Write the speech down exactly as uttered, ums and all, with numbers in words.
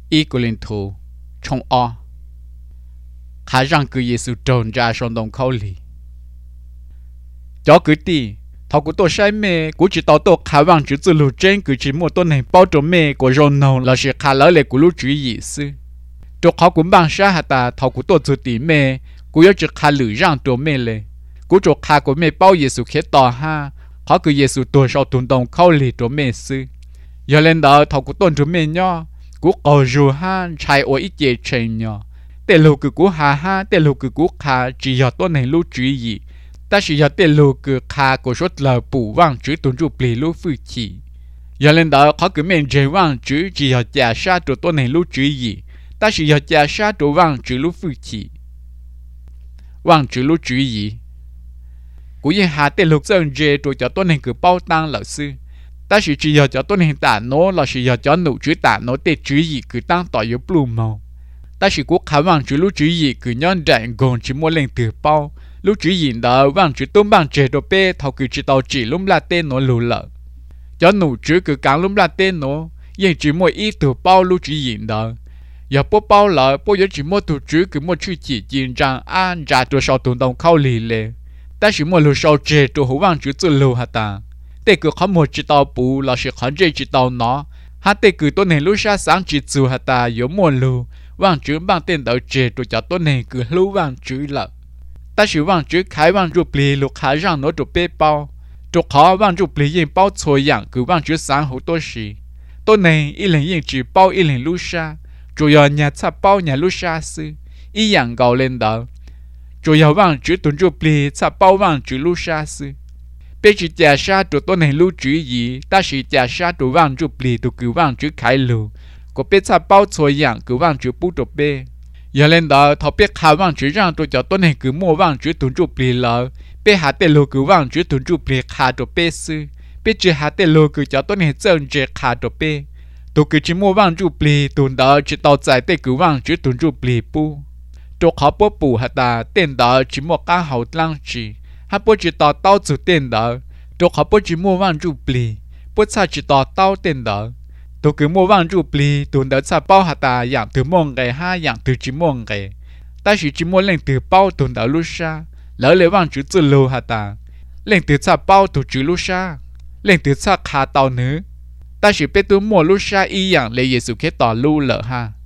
y của linh thủ trong o khả rằng cứ Giêsu tròn ra trong đồng khâu lì cho cứ ti thọ của tôi sai mê của chỉ tao tôi khả bằng chữ từ lù trên cứ chỉ một tôi này bao trộm mê của rồng nâu là sự khả lỡ lệ của lũ chữ Giêsu cho họ cũng bằng sa hạt ta thọ của tôi từ tí mê của yếu chữ khả lử rằng trộm mê lệ của chỗ khả của mê bao Giêsu khét tỏ ha họ cứ Giêsu tôi sau tuần đồng khâu lì trộm mê sư giờ lên đó thọ của tôi trộm mê nhau của cầu rùa ha chạy ở ít chế trên nhau để lù cứ của hà ha để lù cứ của khả chỉ giờ tôi này lũ chữ gì ta chỉ giờ để lù cứ khả của số là bù vang chữ tuần chụp lì lũ phu chỉ giờ lên đó họ cứ men chế vang chữ chỉ giờ trả sa trụ tôi này lũ chữ gì ta chỉ giờ trả sa trụ vang chữ lũ phu chỉ vang chữ lũ chữ gì của những hà để lù dân chế trụ cho tôi này cứ bao tăng lão sư ta chỉ chỉ giờ cho tôi này tả nó là chỉ giờ cho nụ chữ tả nó để chữ gì cứ tăng tỏ yếu blue màu ta chỉ cố khám vang chữ lũ chữ gì cứ nhon đại gồm chỉ mua lên từ bao lũ chữ gì đó vang chữ tôm bằng chế đồ bê thầu cứ chỉ tàu chỉ lúng la tên nó lù lợ cho nụ chữ cứ cắn lúng la tên nó nhưng chỉ mua ít từ bao lũ chữ gì đó giờ bố bao lợ bố giờ chỉ mua từ chữ cứ mua chữ chỉ chính rằng an trả từ sau tuần đồng khâu lì lệ ta chỉ mua lù sau chế từ hữu vang chữ từ lù hả ta để cứ không một chỉ tàu bù là sẽ khẩn chế chỉ tàu nó hát để cứ tôi này lúc sáng sáng chỉ từ hả ta yếu mua lù vang chữ bằng tên đỡ chế từ cho tôi này cứ lù vang chữ lợ ta chỉ vang chữ khai vang chữ bì lục khai rằng nó được bê bao chụp khó vang chữ bì yên bao thôi dạng cứ vang chữ sáng hữu tôi xí tôi này y lần yên chỉ bao y lần lúc xa chủ yếu nhà chắp bao nhà lúc xa sư y dạng gạo lên đó chủ yếu vang chữ tuần chữ bì chắp bao vang chữ lúc xa sư bây chỉ trả sa tụ tôi này lưu chữ gì ta chỉ trả sa tụ vang chữ bì tụ cứ vang chữ khai lưu có biết chắp bao thôi dạng cứ vang chữ bút được bê giờ lên đó thọ biết khá vang chữ rằng tôi cho tôi này cứ mua vang chữ tuần chụp bì lợ biết hạt tê lô cứ vang chữ tuần chụp bì khá được bê sư biết chữ hạt tê lô cứ cho tôi này chân chữ khá được bê tôi cứ chỉ mua vang chụp bì tuần đó chỉ tàu giải tê cứ vang chữ tuần chụp bì pu tôi khó bố bù hạt ta tên đó chỉ mua cá hậu lăng chỉ hạt bố chỉ tàu tàu chữ tên đó tôi khó bố chỉ mua vang chụp bì bố xa chỉ tàu tàu tên đó tôi cứ mua vang chụp bì tuần đó xa bao hạt ta dạng từ mông cái ha dạng từ chỉ mông cái ta chỉ chỉ mua lên từ bao tuần đó lúc xa lỡ lấy vang chữ từ lô hạt ta lên từ xa bao từ chữ lúc xa lên từ xa khá tàu nữa ta chỉ biết tôi mua lúc xa y dạng lấy Giêsu kết tỏ lưu lỡ ha